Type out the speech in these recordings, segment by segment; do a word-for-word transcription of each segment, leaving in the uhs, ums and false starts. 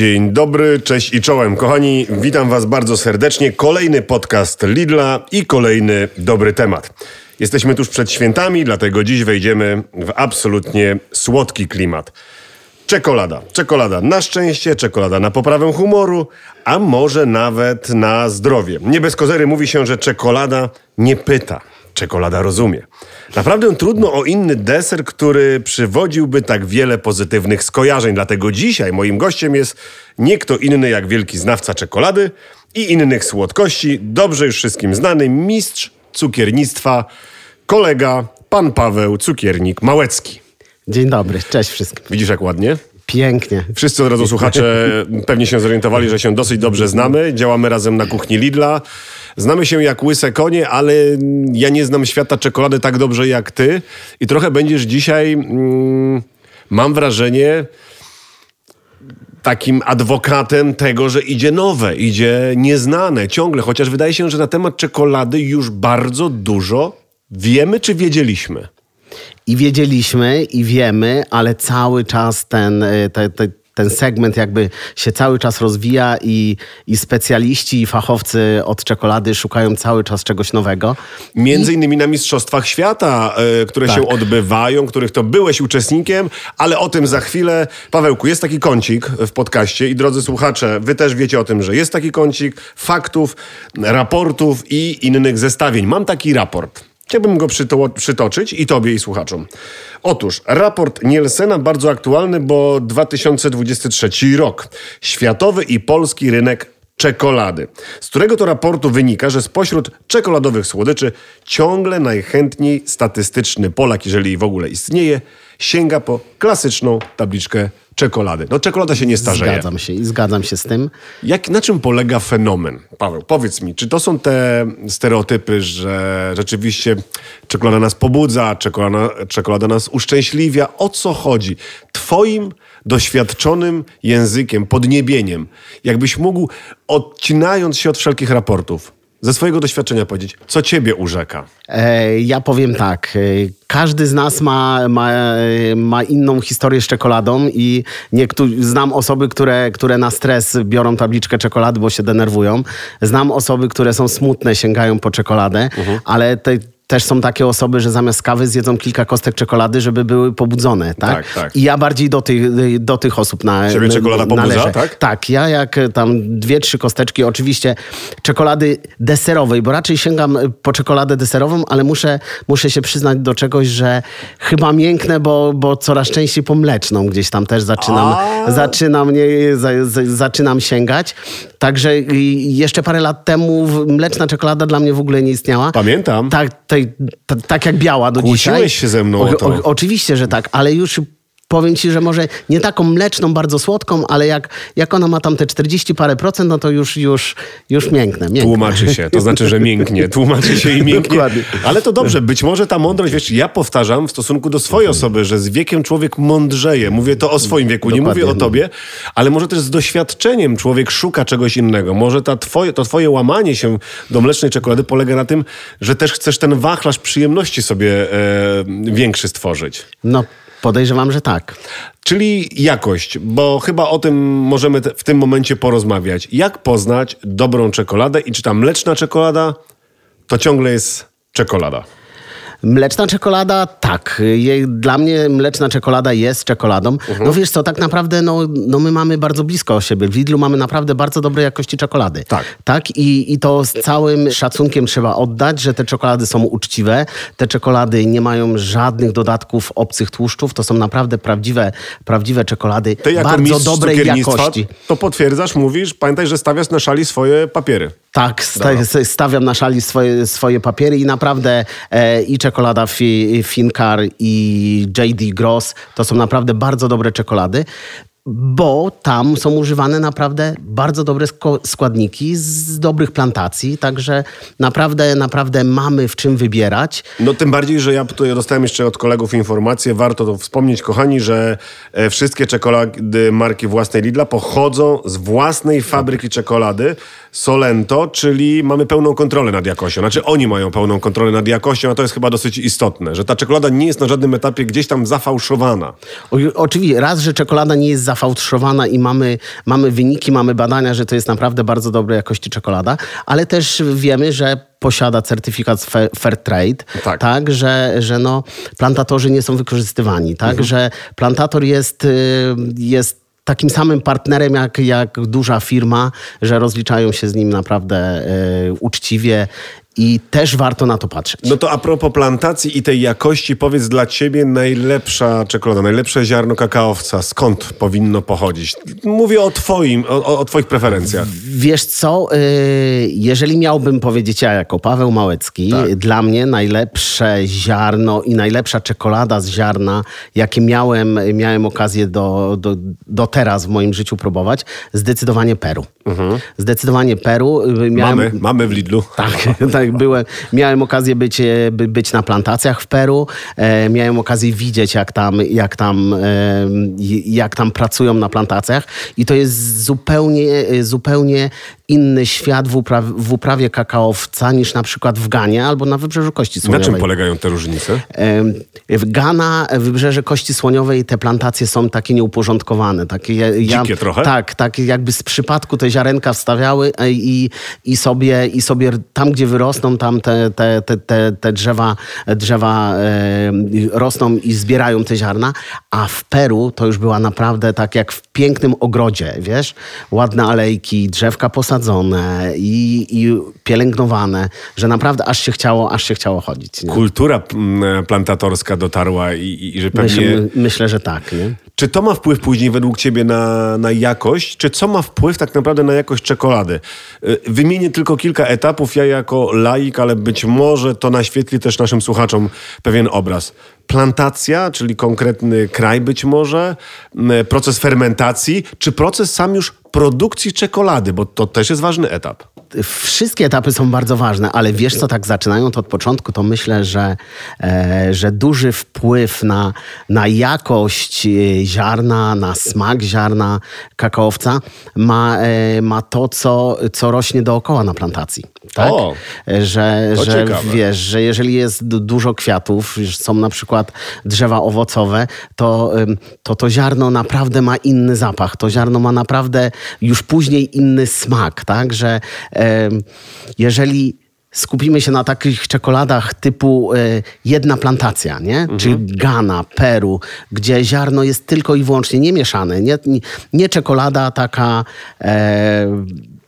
Dzień dobry, cześć i czołem. Kochani, witam was bardzo serdecznie. Kolejny podcast Lidla i kolejny dobry temat. Jesteśmy tuż przed świętami, dlatego dziś wejdziemy w absolutnie słodki klimat. Czekolada. Czekolada na szczęście, czekolada na poprawę humoru, a może nawet na zdrowie. Nie bez kozery mówi się, że czekolada nie pyta. Czekolada rozumie. Naprawdę trudno o inny deser, który przywodziłby tak wiele pozytywnych skojarzeń. Dlatego dzisiaj moim gościem jest nie kto inny jak wielki znawca czekolady i innych słodkości, dobrze już wszystkim znany mistrz cukiernictwa, kolega, pan Paweł Cukiernik-Małecki. Dzień dobry, cześć wszystkim. Widzisz jak ładnie? Pięknie. Wszyscy od razu słuchacze pewnie się zorientowali, że się dosyć dobrze znamy. Działamy razem na kuchni Lidla. Znamy się jak łyse konie, ale ja nie znam świata czekolady tak dobrze jak ty. I trochę będziesz dzisiaj, mm, mam wrażenie, takim adwokatem tego, że idzie nowe, idzie nieznane ciągle. Chociaż wydaje się, że na temat czekolady już bardzo dużo wiemy czy wiedzieliśmy. I wiedzieliśmy, i wiemy, ale cały czas ten, te, te, ten segment jakby się cały czas rozwija i, i specjaliści i fachowcy od czekolady szukają cały czas czegoś nowego. Między I... innymi na Mistrzostwach Świata, y, które tak. się odbywają, których to byłeś uczestnikiem, ale o tym za chwilę. Pawełku, jest taki kącik w podcaście i drodzy słuchacze, wy też wiecie o tym, że jest taki kącik faktów, raportów i innych zestawień. Mam taki raport. Chciałbym go przyto- przytoczyć i tobie, i słuchaczom. Otóż raport Nielsena, bardzo aktualny, bo dwa tysiące dwudziesty trzeci rok. Światowy i polski rynek czekolady. Z którego to raportu wynika, że spośród czekoladowych słodyczy ciągle najchętniej statystyczny Polak, jeżeli w ogóle istnieje, sięga po klasyczną tabliczkę czekolady. No czekolada się nie starzeje. Zgadzam się i zgadzam się z tym. Jak, na czym polega fenomen? Paweł, powiedz mi, czy to są te stereotypy, że rzeczywiście czekolada nas pobudza, czekolada, czekolada nas uszczęśliwia? O co chodzi? Twoim doświadczonym językiem, podniebieniem, jakbyś mógł, odcinając się od wszelkich raportów, ze swojego doświadczenia powiedzieć, co ciebie urzeka? E, ja powiem tak. E, każdy z nas ma, ma, ma inną historię z czekoladą i niektórzy, znam osoby, które, które na stres biorą tabliczkę czekolady, bo się denerwują. Znam osoby, które są smutne, sięgają po czekoladę, uh-huh. ale te, też są takie osoby, że zamiast kawy zjedzą kilka kostek czekolady, żeby były pobudzone, tak? Tak, tak. I ja bardziej do tych, do tych osób na, Ciebie czekolada pobudza, należę. tak? Tak, ja jak tam dwie, trzy kosteczki, oczywiście czekolady deserowej, bo raczej sięgam po czekoladę deserową, ale muszę, muszę się przyznać do czegoś, że chyba mięknę, bo, bo coraz częściej po mleczną gdzieś tam też zaczynam, zaczynam, nie, za, za, zaczynam sięgać. Także jeszcze parę lat temu mleczna czekolada dla mnie w ogóle nie istniała. Pamiętam. Tak, tej, t, tak jak biała do Kłóciłeś dzisiaj. się ze mną o to. O, oczywiście, że tak, ale już powiem ci, że może nie taką mleczną, bardzo słodką, ale jak, jak ona ma tam te czterdzieści parę procent, no to już, już, już mięknę, mięknę. Tłumaczy się, to znaczy, że mięknie. Tłumaczy się i mięknie. Dokładnie. Ale to dobrze, być może ta mądrość, wiesz, ja powtarzam w stosunku do swojej osoby, że z wiekiem człowiek mądrzeje. Mówię to o swoim wieku, nie Dokładnie. mówię o tobie, ale może też z doświadczeniem człowiek szuka czegoś innego. Może ta twoje, to twoje łamanie się do mlecznej czekolady polega na tym, że też chcesz ten wachlarz przyjemności sobie e, większy stworzyć. No, podejrzewam, że tak. Czyli jakość, bo chyba o tym możemy te, w tym momencie porozmawiać. Jak poznać dobrą czekoladę i czy ta mleczna czekolada to ciągle jest czekolada? Mleczna czekolada, tak. Je, dla mnie mleczna czekolada jest czekoladą. Mhm. No wiesz co, tak naprawdę no, no my mamy bardzo blisko siebie. W Lidlu mamy naprawdę bardzo dobrej jakości czekolady. Tak. Tak? I, I to z całym szacunkiem trzeba oddać, że te czekolady są uczciwe. Te czekolady nie mają żadnych dodatków obcych tłuszczów. To są naprawdę prawdziwe, prawdziwe czekolady. Ty jako bardzo mistrz dobrej cukiernictwa jakości. To potwierdzasz, mówisz, pamiętaj, że stawiasz na szali swoje papiery. Tak, sta- stawiam na szali swoje, swoje papiery i naprawdę e, i czekolada Fi- Finkar i J D Gross to są naprawdę bardzo dobre czekolady. bo tam są używane naprawdę bardzo dobre składniki z dobrych plantacji, także naprawdę, naprawdę mamy w czym wybierać. No tym bardziej, że ja tutaj dostałem jeszcze od kolegów informację, warto to wspomnieć, kochani, że wszystkie czekolady marki własnej Lidla pochodzą z własnej fabryki czekolady Solento, czyli mamy pełną kontrolę nad jakością. Znaczy oni mają pełną kontrolę nad jakością, a to jest chyba dosyć istotne, że ta czekolada nie jest na żadnym etapie gdzieś tam zafałszowana. O, oczywiście, raz, że czekolada nie jest zafałszowana i mamy, mamy wyniki, mamy badania, że to jest naprawdę bardzo dobrej jakości czekolada, ale też wiemy, że posiada certyfikat Fair Trade, tak, tak że, że no, plantatorzy nie są wykorzystywani, tak, mhm. że plantator jest, jest takim samym partnerem jak, jak duża firma, że rozliczają się z nim naprawdę y, uczciwie i też warto na to patrzeć. No to a propos plantacji i tej jakości, powiedz dla ciebie najlepsza czekolada, najlepsze ziarno kakaowca, skąd powinno pochodzić? Mówię o twoim, o, o twoich preferencjach. Wiesz co, y, jeżeli miałbym powiedzieć ja jako Paweł Małecki, tak. dla mnie najlepsze ziarno i najlepsza czekolada z ziarna, jakie miałem, miałem okazję do, do, do teraz w moim życiu próbować, zdecydowanie Peru. Mhm. Zdecydowanie Peru. Miałem... Mamy, mamy w Lidlu. Tak, tak. Byłem, miałem okazję być, by, być na plantacjach w Peru, e, miałem okazję widzieć, jak tam, jak, tam, e, jak tam pracują na plantacjach i to jest zupełnie, zupełnie inny świat w uprawie, w uprawie kakaowca niż na przykład w Ganie albo na Wybrzeżu Kości Słoniowej. Na czym polegają te różnice? E, w Ghana, w Wybrzeże Kości Słoniowej te plantacje są takie nieuporządkowane. Takie, ja, Dzikie trochę? Tak, tak, jakby z przypadku te ziarenka wstawiały i, i, sobie, i sobie tam, gdzie wyrosną, tam te, te, te, te, te drzewa, drzewa e, rosną i zbierają te ziarna, a w Peru to już była naprawdę tak jak w pięknym ogrodzie, wiesz? Ładne alejki, drzewka posadzone i, i pielęgnowane, że naprawdę aż się chciało, aż się chciało chodzić. Nie? Kultura plantatorska dotarła i, i że pewnie... Myślę, myślę, że tak. Nie? Czy to ma wpływ później według ciebie na, na jakość? Czy co ma wpływ tak naprawdę na jakość czekolady? Wymienię tylko kilka etapów. Ja jako laik, ale być może to naświetli też naszym słuchaczom pewien obraz. Plantacja, czyli konkretny kraj być może, proces fermentacji, czy proces sam już produkcji czekolady, bo to też jest ważny etap. Wszystkie etapy są bardzo ważne, ale wiesz co, tak zaczynając od początku, to myślę, że, e, że duży wpływ na, na jakość ziarna, na smak ziarna kakaowca ma, e, ma to, co, co rośnie dookoła na plantacji. Tak? O, że, to że ciekawe. Wiesz, że jeżeli jest dużo kwiatów, są na przykład drzewa owocowe, to, to to ziarno naprawdę ma inny zapach. To ziarno ma naprawdę już później inny smak, tak? Że e, jeżeli skupimy się na takich czekoladach typu e, jedna plantacja, nie? Mhm. Czyli Ghana, Peru, gdzie ziarno jest tylko i wyłącznie nie mieszane, nie, nie, nie czekolada taka e,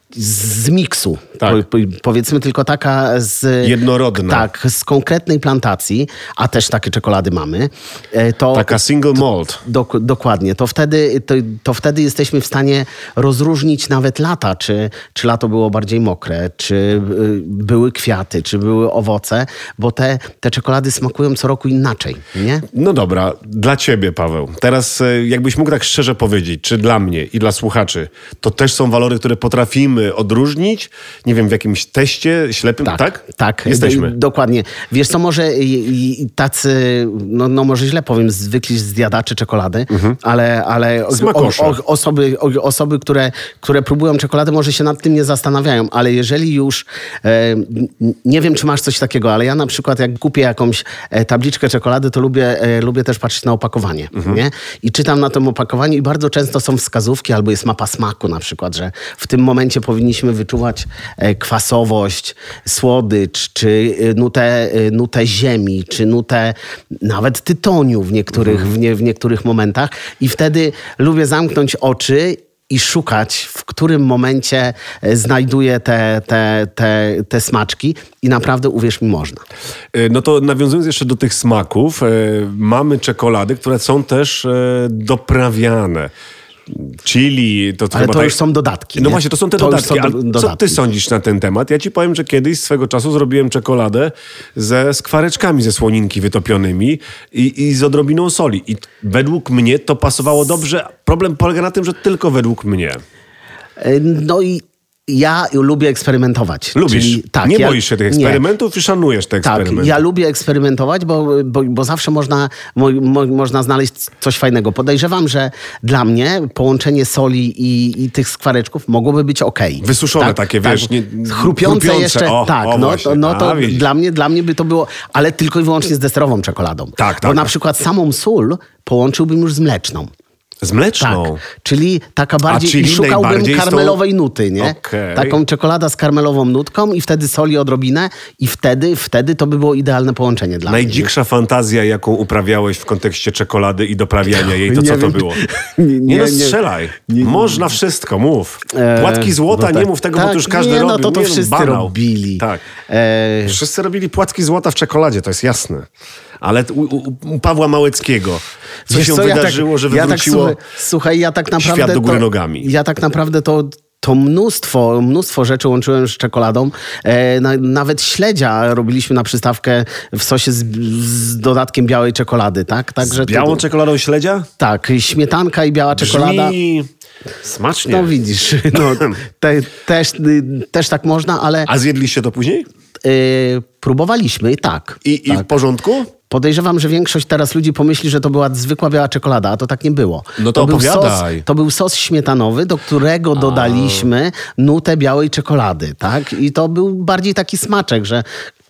z miksu, tak. po, powiedzmy tylko taka z... Jednorodna. Tak, z konkretnej plantacji, a też takie czekolady mamy. To, taka single malt. Do, dokładnie. To wtedy, to, to wtedy jesteśmy w stanie rozróżnić nawet lata, czy, czy lato było bardziej mokre, czy y, były kwiaty, czy były owoce, bo te, te czekolady smakują co roku inaczej, nie? No dobra, dla ciebie, Paweł. Teraz jakbyś mógł tak szczerze powiedzieć, czy dla mnie i dla słuchaczy, to też są walory, które potrafimy odróżnić, nie wiem, w jakimś teście ślepym, tak? Tak, tak. Jesteśmy. D- dokładnie. Wiesz co, może i, i tacy, no, no może źle powiem, zwykli zjadacze czekolady, mhm. ale, ale o, o, osoby, o, osoby które, które próbują czekolady, może się nad tym nie zastanawiają, ale jeżeli już, e, nie wiem, czy masz coś takiego, ale ja na przykład jak kupię jakąś e, tabliczkę czekolady, to lubię, e, lubię też patrzeć na opakowanie, mhm. nie? I czytam na tym opakowaniu i bardzo często są wskazówki, albo jest mapa smaku na przykład, że w tym momencie powinniśmy wyczuwać kwasowość, słodycz, czy nutę, nutę ziemi, czy nutę nawet tytoniu w niektórych, mm. w, nie, w niektórych momentach. I wtedy lubię zamknąć oczy i szukać, w którym momencie znajduję te, te, te, te smaczki i naprawdę, uwierz mi, można. No to nawiązując jeszcze do tych smaków, mamy czekolady, które są też doprawiane. Chili, to, to ale chyba to tak... już są dodatki. No nie? właśnie, to są te to dodatki. Są ale do, co dodatki. ty sądzisz na ten temat? Ja ci powiem, że kiedyś swego czasu zrobiłem czekoladę ze skwareczkami ze słoninki wytopionymi i, i z odrobiną soli. I według mnie to pasowało dobrze. Problem polega na tym, że tylko według mnie. No i ja lubię eksperymentować. Lubisz? Czyli, tak, nie ja, boisz się tych eksperymentów nie. I szanujesz te eksperymenty. Tak, ja lubię eksperymentować, bo, bo, bo zawsze można, mo, mo, można znaleźć coś fajnego. Podejrzewam, że dla mnie połączenie soli i, i tych skwareczków mogłoby być okej. Wysuszone tak, takie, tak, wiesz, nie, chrupiące, chrupiące jeszcze. O, tak, o, no, to, no to A, dla mnie, dla mnie by to było, ale tylko i wyłącznie z deserową czekoladą. Tak, tak. Bo na przykład samą sól połączyłbym już z mleczną. Z mleczną? Tak, czyli taka bardziej, A, czyli i szukałbym karmelowej tą... nuty, nie? Okay. Taką czekolada z karmelową nutką i wtedy soli odrobinę i wtedy, wtedy to by było idealne połączenie dla Najdziksza mnie. fantazja, jaką uprawiałeś w kontekście czekolady i doprawiania jej, to nie co wiem, to było? Nie, nie, nie no strzelaj. Nie, nie. Można wszystko, mów. Płatki złota, no tak, nie mów tego, tak, bo to już każdy nie, robi. no to to nie, wszyscy banał. robili. Tak. E... Wszyscy robili płatki złota w czekoladzie, to jest jasne. Ale u, u, u Pawła Małeckiego, co Wiesz się co, wydarzyło, ja tak, że wywróciło ja tak, słuchaj, ja tak naprawdę świat do góry to, nogami? Ja tak naprawdę to... To mnóstwo, mnóstwo rzeczy łączyłem z czekoladą. E, na, nawet śledzia robiliśmy na przystawkę w sosie z, z dodatkiem białej czekolady, tak? Także z białą to, czekoladą śledzia? Tak, śmietanka i biała czekolada. Brzmi smacznie. No widzisz, no, te, też, też tak można, ale... A zjedliście to później? E, próbowaliśmy, tak. I, tak. I w porządku? Podejrzewam, że większość teraz ludzi pomyśli, że to była zwykła biała czekolada, a to tak nie było. No to, to opowiadaj. Był sos, to był sos śmietanowy, do którego dodaliśmy nutę białej czekolady, tak? I to był bardziej taki smaczek, że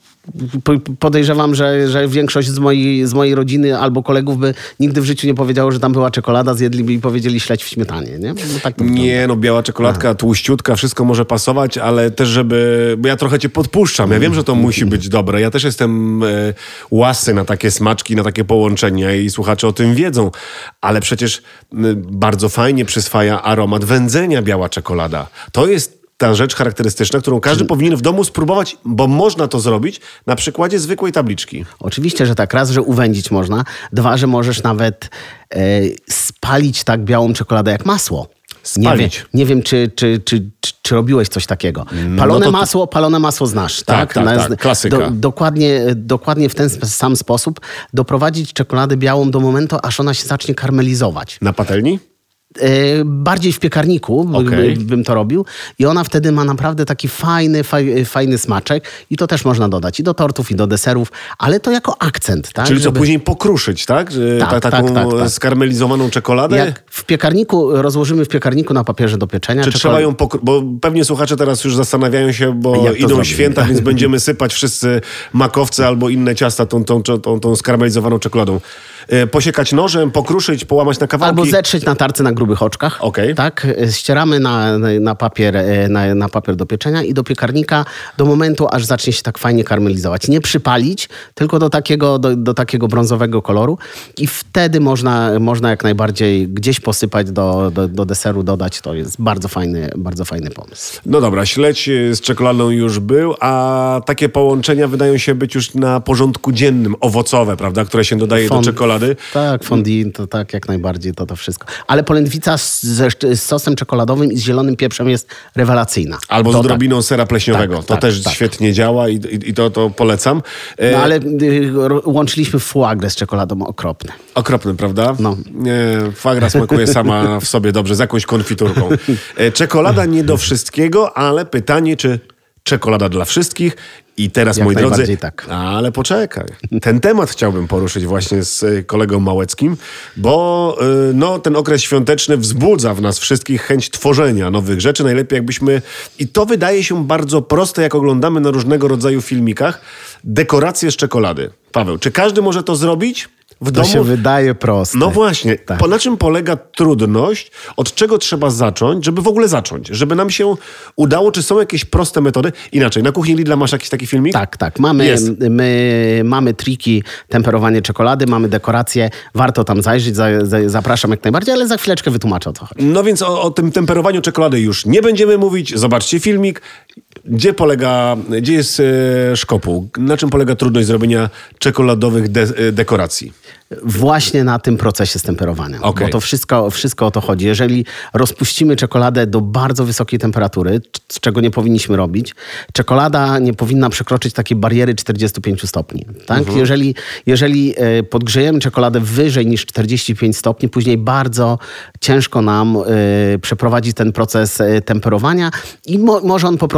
podejrzewam, że, że większość z mojej, z mojej rodziny albo kolegów by nigdy w życiu nie powiedziało, że tam była czekolada, zjedliby i powiedzieli śledź w śmietanie, nie? No tak to nie, no biała czekoladka, a. tłuściutka, wszystko może pasować, ale też żeby... Bo ja trochę cię podpuszczam, ja wiem, że to musi być dobre. Ja też jestem e, łasy na takie smaczki, na takie połączenia i słuchacze o tym wiedzą, ale przecież m, bardzo fajnie przyswaja aromat wędzenia biała czekolada. To jest ta rzecz charakterystyczna, którą każdy Czy... powinien w domu spróbować, bo można to zrobić na przykładzie zwykłej tabliczki. Oczywiście, że tak. Raz, że uwędzić można. Dwa, że możesz nawet e, spalić tak białą czekoladę jak masło. Spalić. Nie, wie, nie wiem, czy, czy, czy, czy, czy robiłeś coś takiego. Palone, no to... masło, palone masło znasz, tak? Tak, tak, tak. Klasyka. Do, dokładnie, dokładnie w ten sam sposób doprowadzić czekoladę białą do momentu, aż ona się zacznie karmelizować. Na patelni? Bardziej w piekarniku okay. by, bym to robił i ona wtedy ma naprawdę taki fajny, faj, fajny smaczek i to też można dodać i do tortów, i do deserów, ale to jako akcent. Tak? Czyli co, Żeby... później pokruszyć, tak? tak Ta, taką tak, tak, tak. skarmelizowaną czekoladę? Jak w piekarniku, rozłożymy w piekarniku na papierze do pieczenia. Czy czekolad... trzeba ją pokru... Bo pewnie słuchacze teraz już zastanawiają się, bo idą zrobimy? święta, więc będziemy sypać wszyscy makowce albo inne ciasta tą, tą, tą, tą, tą skarmelizowaną czekoladą. Posiekać nożem, pokruszyć, połamać na kawałki? Albo zetrzeć na tarce na grubych oczkach. Okay. Tak? Ścieramy na, na, papier, na, na papier do pieczenia i do piekarnika do momentu, aż zacznie się tak fajnie karmelizować. Nie przypalić, tylko do takiego, do, do takiego brązowego koloru i wtedy można, można jak najbardziej gdzieś posypać do, do, do deseru, dodać. To jest bardzo fajny, bardzo fajny pomysł. No dobra, śledź z czekoladą już był, a takie połączenia wydają się być już na porządku dziennym, owocowe, prawda, które się dodaje Fond, do czekolady. Tak, fondue, to tak, jak najbardziej, to to wszystko. Ale polędwica z, z sosem czekoladowym i z zielonym pieprzem jest rewelacyjna. Albo to z odrobiną tak. sera pleśniowego. Tak, to tak, też tak. świetnie działa i, i, i to, to polecam. No ale y, łączyliśmy foie gras z czekoladą, okropne. Okropne, prawda? No. Nie, foie gras smakuje sama w sobie dobrze, z jakąś konfiturką. Czekolada nie do wszystkiego, ale pytanie, czy czekolada dla wszystkich? I teraz, Jak moi drodzy, tak. ale poczekaj. Ten temat chciałbym poruszyć właśnie z kolegą Małeckim, bo no, ten okres świąteczny wzbudza w nas wszystkich chęć tworzenia nowych rzeczy. Najlepiej jakbyśmy, i to wydaje się bardzo proste, jak oglądamy na różnego rodzaju filmikach, dekoracje z czekolady. Paweł, czy każdy może to zrobić? W to domu? się wydaje proste. No właśnie. Tak. Po na czym polega trudność? Od czego trzeba zacząć, żeby w ogóle zacząć? Żeby nam się udało? Czy są jakieś proste metody? Inaczej, na kuchni Lidla masz jakiś taki filmik? Tak, tak. Mamy, my, mamy triki, temperowanie czekolady, mamy dekoracje. Warto tam zajrzeć, za, za, zapraszam jak najbardziej, ale za chwileczkę wytłumaczę, o co chodzi. No więc o, o tym temperowaniu czekolady już nie będziemy mówić. Zobaczcie filmik. Gdzie polega, gdzie jest e, szkopuł? Na czym polega trudność zrobienia czekoladowych de, e, dekoracji? Właśnie na tym procesie stemperowania. Okay. Bo to wszystko, wszystko o to chodzi. Jeżeli rozpuścimy czekoladę do bardzo wysokiej temperatury, z czego nie powinniśmy robić, czekolada nie powinna przekroczyć takiej bariery czterdziestu pięciu stopni. Tak? Mhm. Jeżeli, jeżeli podgrzejemy czekoladę wyżej niż czterdzieści pięć stopni, później bardzo ciężko nam y, przeprowadzić ten proces temperowania i mo, może on po prostu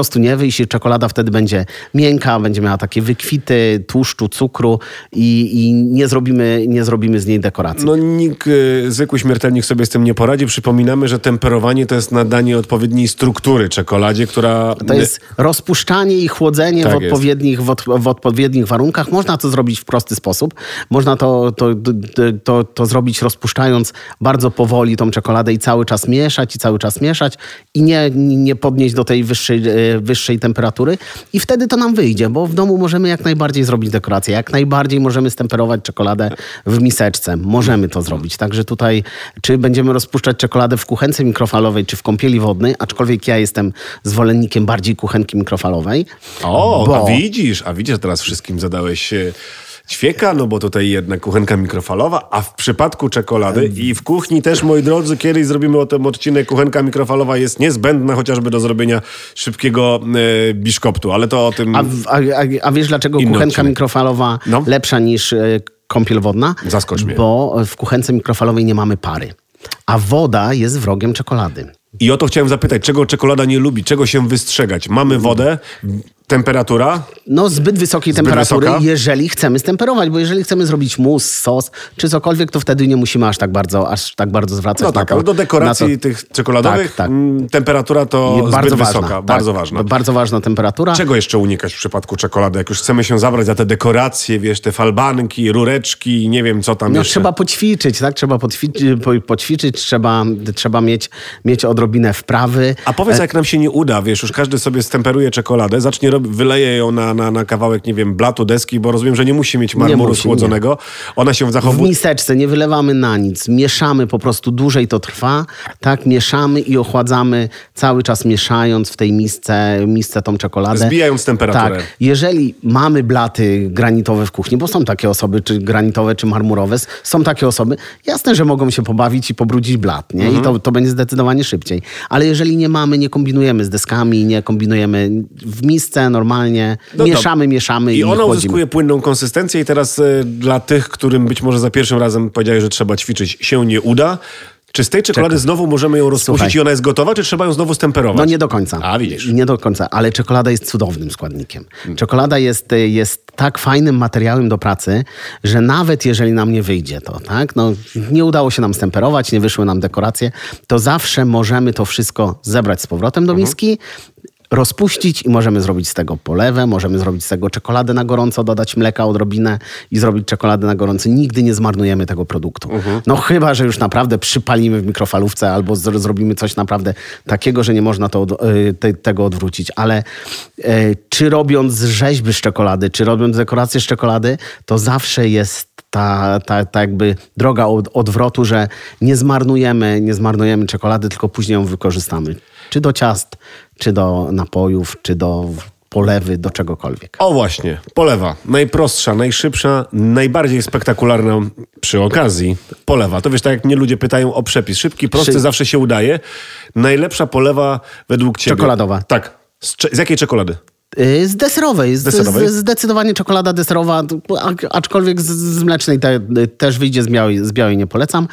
prostu nie wyjść i czekolada wtedy będzie miękka, będzie miała takie wykwity tłuszczu, cukru i, i nie, zrobimy, nie zrobimy z niej dekoracji. No nikt, y, zwykły śmiertelnik sobie z tym nie poradzi. Przypominamy, że temperowanie to jest nadanie odpowiedniej struktury czekoladzie, która... To jest rozpuszczanie i chłodzenie tak w, odpowiednich, w, od, w odpowiednich warunkach. Można to zrobić w prosty sposób. Można to, to, to, to, to zrobić rozpuszczając bardzo powoli tą czekoladę i cały czas mieszać i cały czas mieszać i nie, nie podnieść do tej wyższej, wyższej temperatury i wtedy to nam wyjdzie, bo w domu możemy jak najbardziej zrobić dekorację, jak najbardziej możemy stemperować czekoladę w miseczce. Możemy to zrobić. Także tutaj, czy będziemy rozpuszczać czekoladę w kuchence mikrofalowej, czy w kąpieli wodnej, aczkolwiek ja jestem zwolennikiem bardziej kuchenki mikrofalowej. O, bo... a widzisz, a widzisz, teraz wszystkim zadałeś ćwieka, no bo tutaj jednak kuchenka mikrofalowa, a w przypadku czekolady i w kuchni też, moi drodzy, kiedyś zrobimy o tym odcinek, kuchenka mikrofalowa jest niezbędna chociażby do zrobienia szybkiego e, biszkoptu, ale to o tym... A, a, a wiesz, dlaczego kuchenka odcinek. mikrofalowa No. lepsza niż e, kąpiel wodna? Zaskocz mnie. Bo w kuchence mikrofalowej nie mamy pary, a woda jest wrogiem czekolady. I o to chciałem zapytać, czego czekolada nie lubi, czego się wystrzegać? Mamy wodę, temperatura? No zbyt wysokiej Zbyt temperatury, wysoka? jeżeli chcemy stemperować, bo jeżeli chcemy zrobić mus, sos czy cokolwiek, to wtedy nie musimy aż tak bardzo, aż tak bardzo zwracać No na tak, to. ale do dekoracji na to. tych czekoladowych Tak, tak. mm, temperatura to Jest zbyt bardzo wysoka, ważna, bardzo tak, ważna. Bardzo ważna temperatura. Czego jeszcze unikać w przypadku czekolady? Jak już chcemy się zabrać za te dekoracje, wiesz, te falbanki, rureczki, nie wiem co tam No jeszcze. trzeba poćwiczyć, tak? Trzeba poćwiczyć, po, poćwiczyć trzeba, trzeba mieć, mieć odrobinę wprawy. A powiedz, jak nam się nie uda, wiesz, już każdy sobie stemperuje czekoladę, zacznie robić, wyleje ją na, na, na kawałek, nie wiem, blatu, deski, bo rozumiem, że nie musi mieć marmuru musi, schłodzonego. Ona się W zachowuje... miseczce, nie wylewamy na nic. Mieszamy po prostu, dłużej to trwa. Tak, mieszamy i ochładzamy, cały czas mieszając w tej misce, misce tą czekoladę. Zbijając temperaturę. Tak. Jeżeli mamy blaty granitowe w kuchni, bo są takie osoby, czy granitowe, czy marmurowe, są takie osoby, jasne, że mogą się pobawić i pobrudzić blat, nie? Mhm. I to, to będzie zdecydowanie szybciej. Ale jeżeli nie mamy, nie kombinujemy z deskami, nie kombinujemy w misce normalnie, No mieszamy, to- mieszamy i, I ona chłodzimy. uzyskuje płynną konsystencję i teraz y, dla tych, którym być może za pierwszym razem powiedziałeś, że trzeba ćwiczyć, się nie uda. Czy z tej czekolady Czekaj. znowu możemy ją rozpuścić Słuchaj. i ona jest gotowa, czy trzeba ją znowu stemperować? No nie do końca. A, widzisz. Nie do końca, ale czekolada jest cudownym składnikiem. Czekolada jest, jest tak fajnym materiałem do pracy, że nawet jeżeli nam nie wyjdzie to, tak? No, nie udało się nam stemperować, nie wyszły nam dekoracje, to zawsze możemy to wszystko zebrać z powrotem do miski, rozpuścić i możemy zrobić z tego polewę, możemy zrobić z tego czekoladę na gorąco, dodać mleka odrobinę i zrobić czekoladę na gorąco. Nigdy nie zmarnujemy tego produktu. No chyba, że już naprawdę przypalimy w mikrofalówce albo z- zrobimy coś naprawdę takiego, że nie można to od, y, te, tego odwrócić. Ale y, czy robiąc rzeźby z czekolady, czy robiąc dekoracje z czekolady, to zawsze jest ta, ta, ta jakby droga od, odwrotu, że nie zmarnujemy, nie zmarnujemy czekolady, tylko później ją wykorzystamy. Czy do ciast, czy do napojów, czy do polewy, do czegokolwiek. O właśnie, polewa. Najprostsza, najszybsza, najbardziej spektakularna przy okazji polewa. To wiesz, tak jak mnie ludzie pytają o przepis. Szybki, prosty, Szy- zawsze się udaje. Najlepsza polewa według ciebie. Czekoladowa. Tak. Z, cze- z jakiej czekolady? Y, Z deserowej. Z, Deserowej? z, zdecydowanie czekolada deserowa, a- aczkolwiek z, z mlecznej te, też wyjdzie, z białej, z białej nie polecam.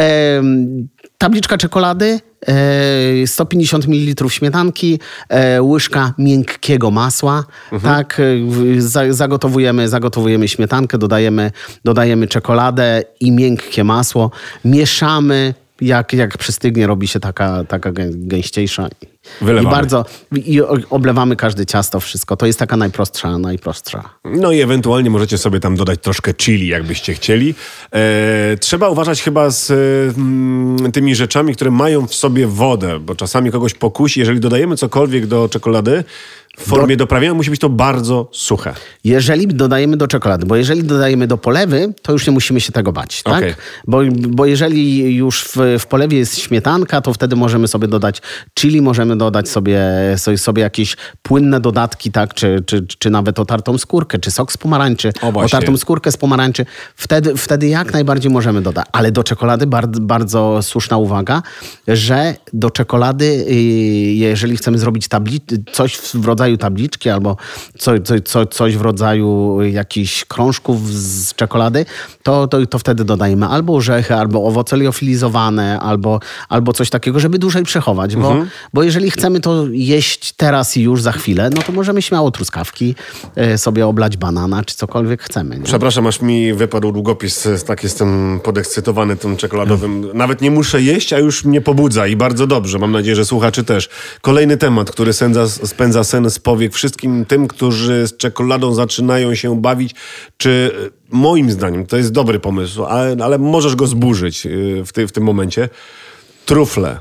Em, tabliczka czekolady, e, sto pięćdziesiąt mililitrów śmietanki, e, łyżka miękkiego masła. Tak, e, w- za, zagotowujemy, zagotowujemy śmietankę, dodajemy, dodajemy czekoladę i miękkie masło. Mieszamy. Jak, jak przystygnie, robi się taka, taka gę- gęściejsza. Wylewamy. I bardzo i o- oblewamy każde ciasto, wszystko. To jest taka najprostsza, najprostsza. No i ewentualnie możecie sobie tam dodać troszkę chili, jakbyście chcieli. E, trzeba uważać chyba z e, mm, tymi rzeczami, które mają w sobie wodę, bo czasami kogoś pokusi. Jeżeli dodajemy cokolwiek do czekolady, w formie doprawienia musi być to bardzo suche. Jeżeli dodajemy do czekolady, bo jeżeli dodajemy do polewy, to już nie musimy się tego bać, tak? Okej. Bo, bo jeżeli już w, w polewie jest śmietanka, to wtedy możemy sobie dodać chili, możemy dodać sobie, sobie, sobie jakieś płynne dodatki, tak? Czy, czy, czy nawet otartą skórkę, czy sok z pomarańczy, O, właśnie. otartą skórkę z pomarańczy. Wtedy, wtedy jak najbardziej możemy dodać. Ale do czekolady bardzo, bardzo słuszna uwaga, że do czekolady, y, jeżeli chcemy zrobić tabli- coś w rodzaju rodzaju tabliczki albo co, co, co, coś w rodzaju jakichś krążków z czekolady, to, to, to wtedy dodajemy albo orzechy, albo owoce liofilizowane, albo, albo coś takiego, żeby dłużej przechować. Bo, mhm. bo jeżeli chcemy to jeść teraz i już za chwilę, no to możemy śmiało truskawki y, sobie oblać banana, czy cokolwiek chcemy. Nie? Przepraszam, aż mi wypadł długopis, tak jestem podekscytowany tym czekoladowym. Mhm. Nawet nie muszę jeść, a już mnie pobudza i bardzo dobrze. Mam nadzieję, że słuchaczy też. Kolejny temat, który spędza, spędza sen z powiek wszystkim tym, którzy z czekoladą zaczynają się bawić, czy moim zdaniem to jest dobry pomysł, ale, ale możesz go zburzyć w, ty, w tym momencie. Trufle.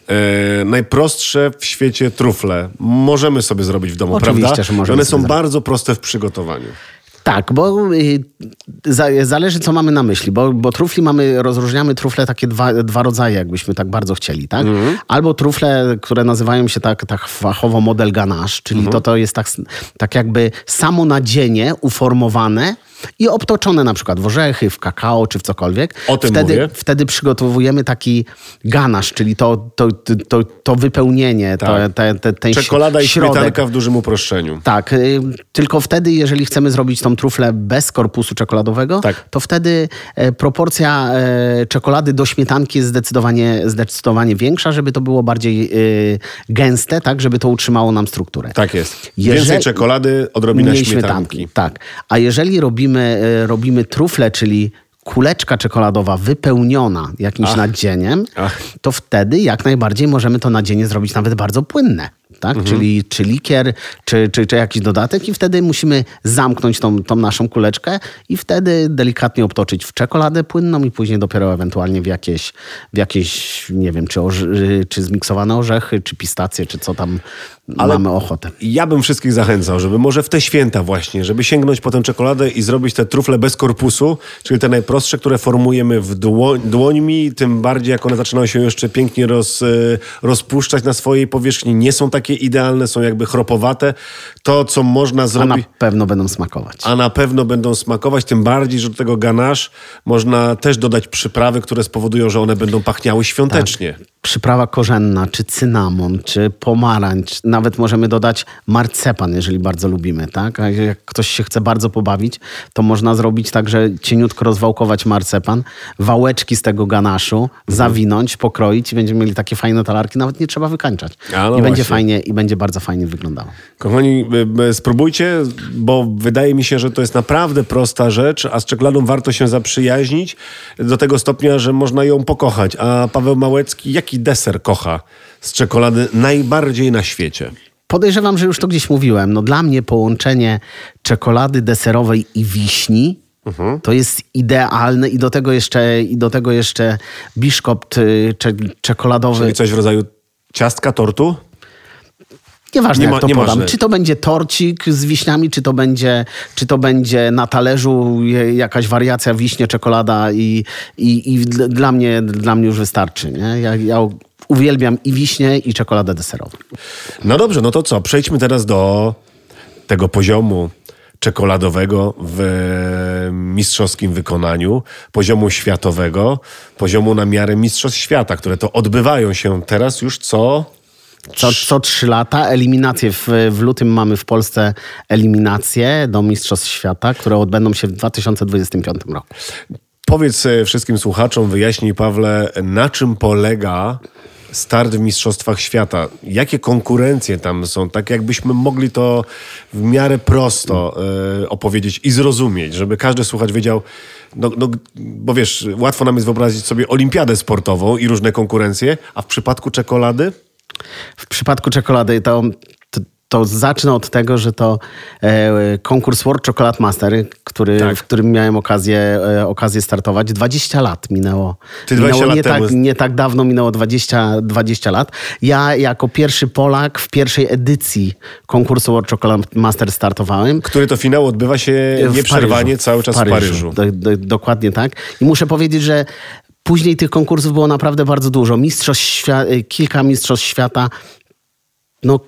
E, najprostsze w świecie trufle. Możemy sobie zrobić w domu, Oczywiście, prawda? że możemy. One są zrobić. bardzo proste w przygotowaniu. Tak, bo y, za, zależy, co mamy na myśli, bo, bo trufli mamy, rozróżniamy trufle takie dwa, dwa rodzaje, jakbyśmy tak bardzo chcieli, tak? Mm. Albo trufle, które nazywają się tak, tak fachowo model ganache, czyli mm. to, to jest tak, tak jakby samo nadzienie uformowane i obtoczone na przykład w orzechy, w kakao czy w cokolwiek. O tym wtedy, mówię. wtedy przygotowujemy taki ganache, czyli to, to, to, to wypełnienie, tak. to, te, te, ten Czekolada i środek. śmietanka w dużym uproszczeniu. Tak, y, tylko wtedy, jeżeli chcemy zrobić tą truflę bez korpusu czekoladowego, tak. to wtedy e, proporcja e, czekolady do śmietanki jest zdecydowanie, zdecydowanie większa, żeby to było bardziej e, gęste, tak, żeby to utrzymało nam strukturę. Tak jest. Jeżeli, Więcej czekolady, odrobina mniej śmietanki. śmietanki. Tak. A jeżeli robimy, e, robimy truflę, czyli kuleczka czekoladowa wypełniona jakimś Ach. nadzieniem, Ach. to wtedy jak najbardziej możemy to nadzienie zrobić nawet bardzo płynne. Tak? Mhm. Czyli czy likier, czy, czy, czy jakiś dodatek i wtedy musimy zamknąć tą, tą naszą kuleczkę i wtedy delikatnie obtoczyć w czekoladę płynną i później dopiero ewentualnie w jakieś, w jakieś nie wiem, czy, orze- czy zmiksowane orzechy, czy pistacje, czy co tam Ale mamy ochotę. Ja bym wszystkich zachęcał, żeby może w te święta właśnie, żeby sięgnąć po tę czekoladę i zrobić te trufle bez korpusu, czyli te najprostsze, które formujemy w dłoń, dłońmi, tym bardziej jak one zaczynają się jeszcze pięknie roz, rozpuszczać na swojej powierzchni. Nie są takie idealne, są jakby chropowate. To, co można zrobić... A na pewno będą smakować. A na pewno będą smakować, tym bardziej, że do tego ganache można też dodać przyprawy, które spowodują, że one będą pachniały świątecznie. Tak. Przyprawa korzenna, czy cynamon, czy pomarańcz. Nawet możemy dodać marcepan, jeżeli bardzo lubimy, tak? A jak ktoś się chce bardzo pobawić, to można zrobić tak, że cieniutko rozwałkować marcepan, wałeczki z tego ganaszu, mhm. zawinąć, pokroić i będziemy mieli takie fajne talarki, nawet nie trzeba wykańczać. A, no I będzie właśnie. fajnie, i będzie bardzo fajnie wyglądało. Kochani, spróbujcie, bo wydaje mi się, że to jest naprawdę prosta rzecz, a z czekoladą warto się zaprzyjaźnić do tego stopnia, że można ją pokochać. A Paweł Małecki, jaki deser kocha z czekolady najbardziej na świecie? Podejrzewam, że już to gdzieś mówiłem. No dla mnie połączenie czekolady deserowej i wiśni mhm. to jest idealne i do tego jeszcze, i do tego jeszcze biszkopt cze, czekoladowy. Czyli coś w rodzaju ciastka, tortu? Nieważne nie ma, jak to nie podam. Można. Czy to będzie torcik z wiśniami, czy to będzie, czy to będzie na talerzu jakaś wariacja wiśnie, czekolada i, i, i dla, mnie, dla mnie już wystarczy. Nie? Ja, ja uwielbiam i wiśnie, i czekoladę deserową. No dobrze, no to co? Przejdźmy teraz do tego poziomu czekoladowego w mistrzowskim wykonaniu, poziomu światowego, poziomu na miarę mistrzostw świata, które to odbywają się teraz już co... Co, co trzy lata. Eliminacje w, w lutym mamy w Polsce eliminacje do Mistrzostw Świata, które odbędą się w dwa tysiące dwudziestym piątym roku. Powiedz wszystkim słuchaczom, wyjaśnij Pawle, na czym polega start w Mistrzostwach Świata? Jakie konkurencje tam są? Tak jakbyśmy mogli to w miarę prosto y, opowiedzieć i zrozumieć, żeby każdy słuchacz wiedział, no, no, bo wiesz, łatwo nam jest wyobrazić sobie olimpiadę sportową i różne konkurencje, a w przypadku czekolady? W przypadku czekolady to, to, to zacznę od tego, że to e, konkurs World Chocolate Master, który, tak. w którym miałem okazję, e, okazję startować. dwadzieścia lat minęło. Ty dwadzieścia minęło lat nie, temu. tak, nie tak dawno minęło dwadzieścia, dwadzieścia lat. Ja jako pierwszy Polak w pierwszej edycji konkursu World Chocolate Master startowałem. Który to finał odbywa się nieprzerwanie cały czas w Paryżu. W Paryżu. Do, do, dokładnie tak. I muszę powiedzieć, że później tych konkursów było naprawdę bardzo dużo. Mistrzostw świa- kilka mistrzostw świata, no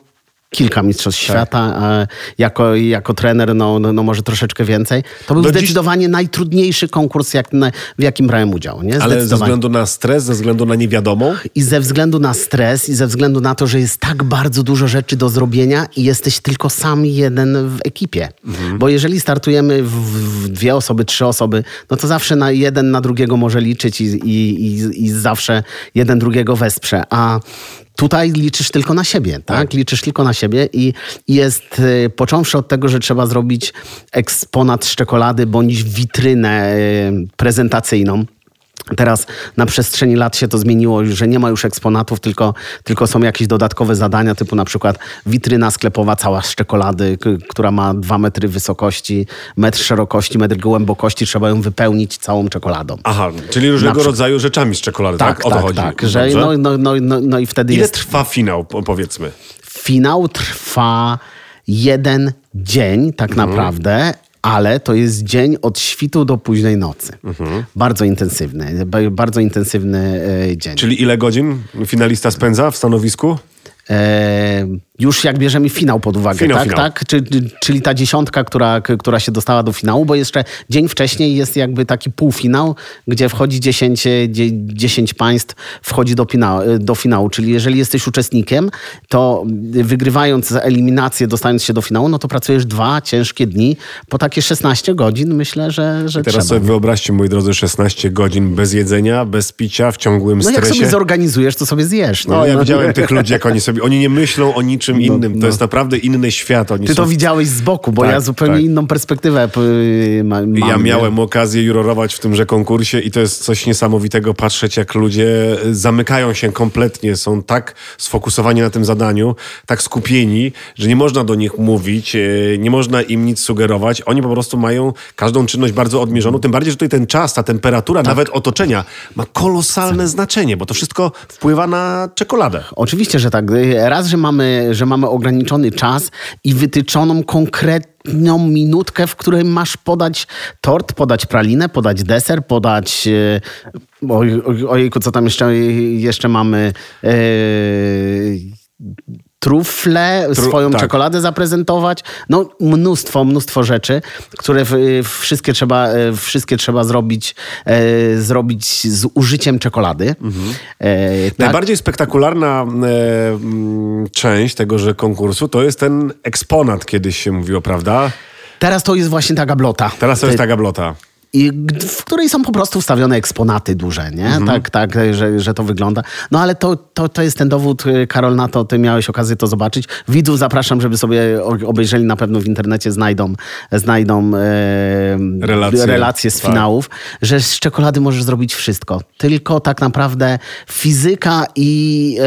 kilka mistrzostw tak. świata, a jako, jako trener no, no, no może troszeczkę więcej. To był Do zdecydowanie dziś... najtrudniejszy konkurs, jak, na, w jakim brałem udział. Nie? Ale ze względu na stres, ze względu na niewiadomą? I ze względu na stres i ze względu na to, że jest tak bardzo dużo rzeczy do zrobienia i jesteś tylko sam jeden w ekipie. Mhm. Bo jeżeli startujemy w, w dwie osoby, trzy osoby, no to zawsze na jeden na drugiego może liczyć i, i, i, i zawsze jeden drugiego wesprze. A tutaj liczysz tylko na siebie, tak? tak? Liczysz tylko na siebie i jest, y, począwszy od tego, że trzeba zrobić eksponat z czekolady bądź witrynę y, prezentacyjną. Teraz na przestrzeni lat się to zmieniło, że nie ma już eksponatów, tylko, tylko są jakieś dodatkowe zadania, typu na przykład witryna sklepowa cała z czekolady, k- która ma dwa metry wysokości, metr szerokości, metr głębokości. Trzeba ją wypełnić całą czekoladą. Aha, czyli różnego rodzaju rzeczami z czekolady, tak? Tak, o to tak, chodzi. tak. Że no, no, no, no, no i wtedy Ile jest... trwa finał, powiedzmy? Finał trwa jeden dzień tak mhm. naprawdę, ale to jest dzień od świtu do późnej nocy. Mhm. Bardzo intensywny, bardzo intensywny dzień. Czyli ile godzin finalista spędza w stanowisku? E, już jak bierzemy finał pod uwagę, finał, tak? finał. tak? Czy, czyli ta dziesiątka, która, która się dostała do finału, bo jeszcze dzień wcześniej jest jakby taki półfinał, gdzie wchodzi dziesięć, dziesięć państw, wchodzi do finału, do finału. Czyli jeżeli jesteś uczestnikiem, to wygrywając eliminację, dostając się do finału, no to pracujesz dwa ciężkie dni. Po takie szesnaście godzin myślę, że, że I teraz trzeba. sobie wyobraźcie, moi drodzy, szesnaście godzin bez jedzenia, bez picia, w ciągłym no stresie. No jak sobie zorganizujesz, to sobie zjesz. No, no ja no. widziałem tych ludzi, jak oni sobie, oni nie myślą o niczym innym. To no. jest naprawdę inny świat. Oni Ty są... to widziałeś z boku, bo tak, ja zupełnie tak. inną perspektywę mam. Ja miałem okazję jurorować w tymże konkursie i to jest coś niesamowitego patrzeć, jak ludzie zamykają się kompletnie, są tak sfokusowani na tym zadaniu, tak skupieni, że nie można do nich mówić, nie można im nic sugerować. Oni po prostu mają każdą czynność bardzo odmierzoną, tym bardziej, że tutaj ten czas, ta temperatura, tak. nawet otoczenia ma kolosalne tak. znaczenie, bo to wszystko wpływa na czekoladę. Oczywiście, że tak. Raz, że mamy, że mamy ograniczony czas i wytyczoną konkretną minutkę, w której masz podać tort, podać pralinę, podać deser, podać... Oj, ojejku, co tam jeszcze, jeszcze mamy... Yy... trufle, Tru, swoją tak. czekoladę zaprezentować. No mnóstwo, mnóstwo rzeczy, które w, wszystkie, trzeba, wszystkie trzeba zrobić, e, zrobić z użyciem czekolady. Mhm. E, tak. Najbardziej spektakularna e, część tegoże konkursu to jest ten eksponat, kiedyś się mówiło, prawda? Teraz to jest właśnie ta gablota. Teraz to jest ta gablota. I w której są po prostu wstawione eksponaty duże, nie? Mhm. Tak, tak, że, że to wygląda. No ale to, to, to jest ten dowód, Karol, na to, ty miałeś okazję to zobaczyć. Widzów zapraszam, żeby sobie obejrzeli, na pewno w internecie znajdą, znajdą e, relacje. relacje z finałów, tak. że z czekolady możesz zrobić wszystko. Tylko tak naprawdę fizyka i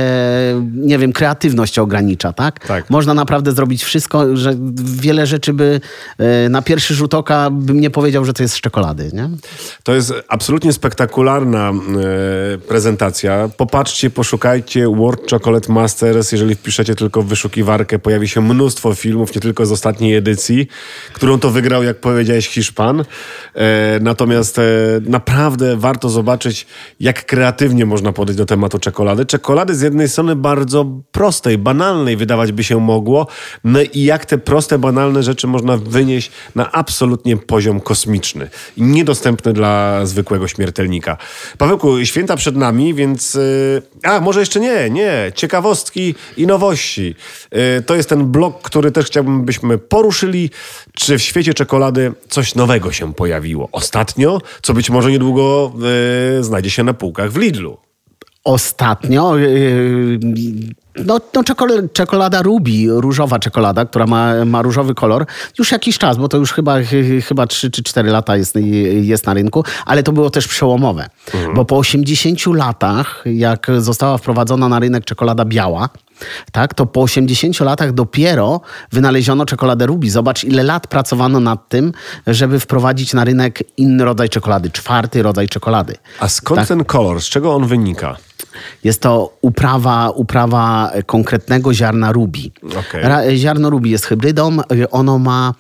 e, nie wiem, kreatywność ogranicza, tak? tak? Można naprawdę zrobić wszystko, że wiele rzeczy by e, na pierwszy rzut oka bym nie powiedział, że to jest z czekolady, nie? To jest absolutnie spektakularna e, prezentacja. Popatrzcie, poszukajcie World Chocolate Masters. Jeżeli wpiszecie tylko w wyszukiwarkę, pojawi się mnóstwo filmów, nie tylko z ostatniej edycji, którą to wygrał, jak powiedziałeś, Hiszpan. E, natomiast e, naprawdę warto zobaczyć, jak kreatywnie można podejść do tematu czekolady. Czekolady z jednej strony bardzo prostej, banalnej wydawać by się mogło, no i jak te proste, banalne rzeczy można wynieść na absolutnie poziom kosmiczny i niedostępny dla zwykłego śmiertelnika. Pawełku, święta przed nami, więc... Yy, a, może jeszcze nie, nie. Ciekawostki i nowości. Yy, to jest ten blok, który też chciałbym, byśmy poruszyli. Czy w świecie czekolady coś nowego się pojawiło ostatnio, co być może niedługo yy, znajdzie się na półkach w Lidlu? Ostatnio... Yy... No, no czekolada, czekolada Ruby, różowa czekolada, która ma, ma różowy kolor. Już jakiś czas, bo to już chyba, chyba trzy czy cztery lata jest, jest na rynku, ale to było też przełomowe. Mhm. Bo po osiemdziesięciu latach, jak została wprowadzona na rynek czekolada biała, tak, to po osiemdziesięciu latach dopiero wynaleziono czekoladę Ruby. Zobacz, ile lat pracowano nad tym, żeby wprowadzić na rynek inny rodzaj czekolady, czwarty rodzaj czekolady. A skąd tak? ten kolor? Z czego on wynika? Jest to uprawa, uprawa konkretnego ziarna Ruby. Okay. Ziarno Ruby jest hybrydą. Ono ma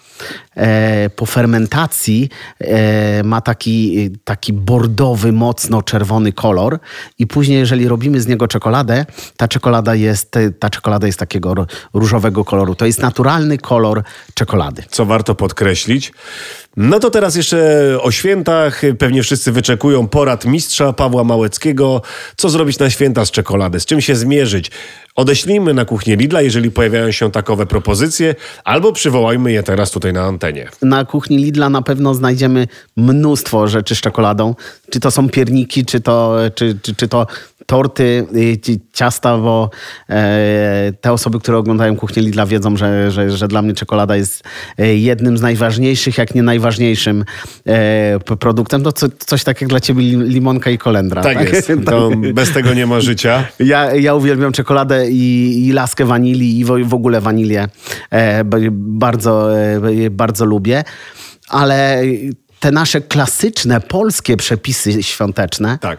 e, po fermentacji e, ma taki, taki bordowy, mocno czerwony kolor i później, jeżeli robimy z niego czekoladę, ta czekolada jest, ta czekolada jest takiego różowego koloru. To jest naturalny kolor czekolady. Co warto podkreślić. No to teraz jeszcze o świętach. Pewnie wszyscy wyczekują porad mistrza Pawła Małeckiego. Co zrobić na święta z czekolady? Z czym się zmierzyć? Odeślijmy na kuchnię Lidla, jeżeli pojawiają się takowe propozycje, albo przywołajmy je teraz tutaj na antenie. Na kuchni Lidla na pewno znajdziemy mnóstwo rzeczy z czekoladą. Czy to są pierniki, czy to, czy, czy, czy to torty, ciasta, bo e, te osoby, które oglądają kuchnię Lidla, wiedzą, że, że, że dla mnie czekolada jest jednym z najważniejszych, jak nie najważniejszym e, produktem. To co, coś tak jak dla ciebie limonka i kolendra. Tak, tak? jest. To bez tego nie ma życia. Ja, ja uwielbiam czekoladę i, i laskę wanilii i w, w ogóle wanilię e, bardzo, e, bardzo lubię. Ale te nasze klasyczne, polskie przepisy świąteczne tak.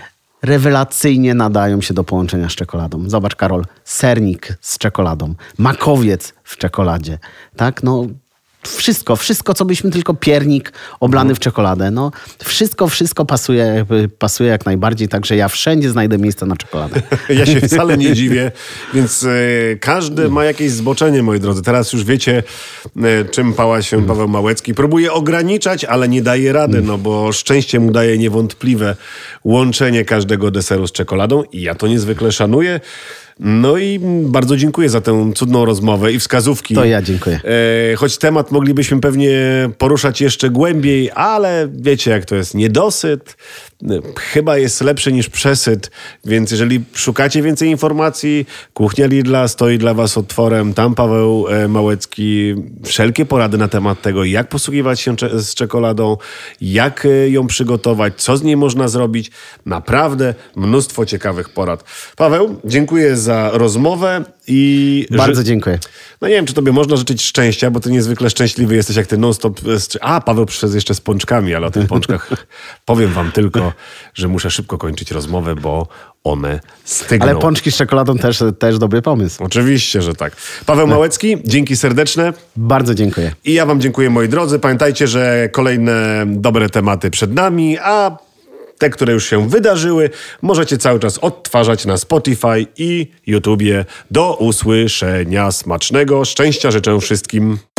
rewelacyjnie nadają się do połączenia z czekoladą. Zobacz, Karol, sernik z czekoladą, makowiec w czekoladzie, tak? No wszystko, wszystko, co byśmy tylko piernik oblany mhm. w czekoladę. No wszystko, wszystko pasuje, pasuje jak najbardziej, także ja wszędzie znajdę miejsce na czekoladę. Ja się wcale nie dziwię, więc y, każdy ma jakieś zboczenie, moi drodzy. Teraz już wiecie, y, czym pała się mm. Paweł Małecki. Próbuje ograniczać, ale nie daje rady, mm. no bo szczęście mu daje niewątpliwe łączenie każdego deseru z czekoladą i ja to niezwykle szanuję. No i bardzo dziękuję za tę cudną rozmowę i wskazówki. To ja dziękuję. E, choć temat moglibyśmy pewnie poruszać jeszcze głębiej, ale wiecie jak to jest. Niedosyt chyba jest lepszy niż przesyt, więc jeżeli szukacie więcej informacji, kuchnia Lidla stoi dla was otworem. Tam Paweł Małecki wszelkie porady na temat tego, jak posługiwać się cze- z czekoladą, jak ją przygotować, co z niej można zrobić. Naprawdę mnóstwo ciekawych porad. Paweł, dziękuję za rozmowę i... Bardzo że... dziękuję. No nie wiem, czy tobie można życzyć szczęścia, bo ty niezwykle szczęśliwy jesteś, jak ty non-stop... A, Paweł przyszedł jeszcze z pączkami, ale o tych pączkach powiem wam tylko, że muszę szybko kończyć rozmowę, bo one stygną. Ale pączki z czekoladą też, też dobry pomysł. Oczywiście, że tak. Paweł Małecki, dzięki serdeczne. Bardzo dziękuję. I ja wam dziękuję, moi drodzy. Pamiętajcie, że kolejne dobre tematy przed nami, a te, które już się wydarzyły, możecie cały czas odtwarzać na Spotify i YouTubie. Do usłyszenia. Smacznego. Szczęścia życzę wszystkim.